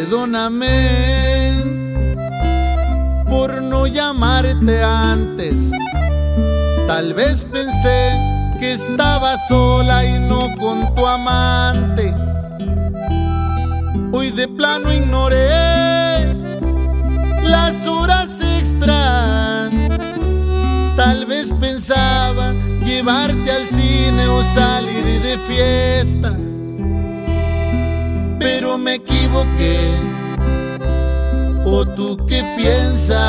Perdóname por no llamarte antes. Tal vez pensé que estaba sola y no con tu amante. Hoy de plano ignoré las horas extras. Tal vez pensaba llevarte al cine o salir de fiesta, pero me equivoqué. ¿O tú qué piensas?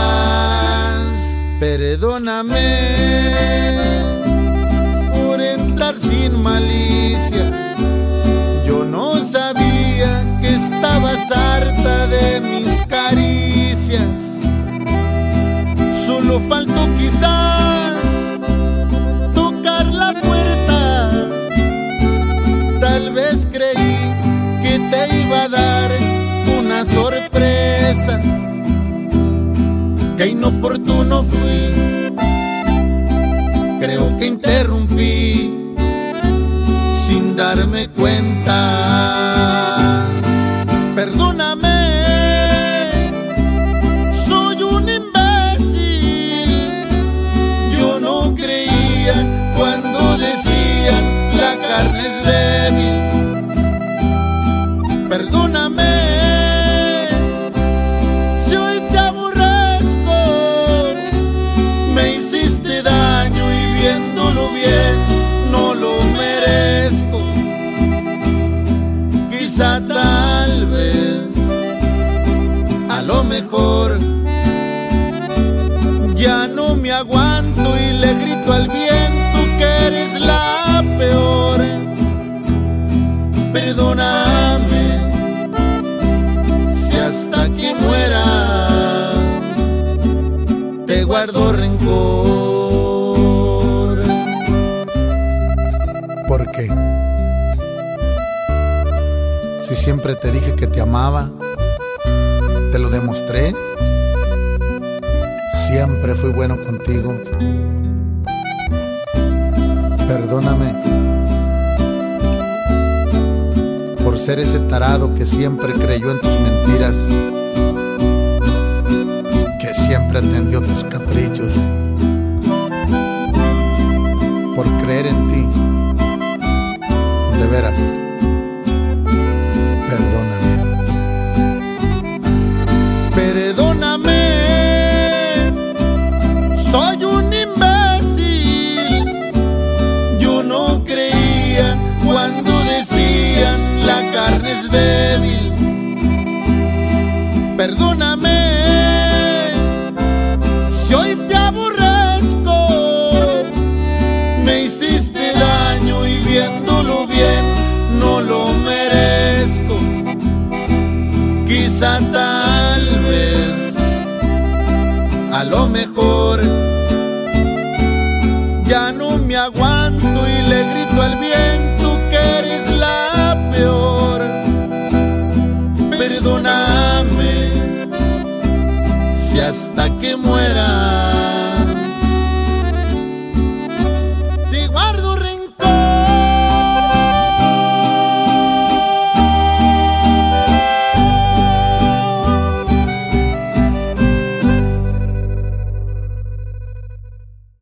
Perdóname por entrar sin malicia. Yo no sabía que estabas harta de mis caricias. Solo faltó quizá tocar la puerta. Tal vez creí que te iba a dar una sorpresa. Qué inoportuno fui. Creo que interrumpí sin darme cuenta. Perdóname, soy un imbécil. Yo no creía cuando decían la carne es débil. Perdóname si hoy te aborrezco. Me hiciste daño y viéndolo bien no lo merezco. Quizá tal vez, a lo mejor, ya no me aguanto y le grito al viento que eres la peor. Perdóname si hasta que muera te guardo rencor. ¿Por qué? Si siempre te dije que te amaba, te lo demostré. Siempre fui bueno contigo. Perdóname por ser ese tarado que siempre creyó en tus mentiras, que siempre atendió tus caprichos, por creer en ti. De veras, perdóname. Perdóname, soy un imbécil. Yo no creía cuando decían la carne es débil. Perdóname si hoy te aborrezco. Me hiciste daño y viéndolo bien no lo merezco. Quizá tal vez, a lo mejor, ya no me aguanto y le grito al viento que eres la peor. Perdóname si hasta que muera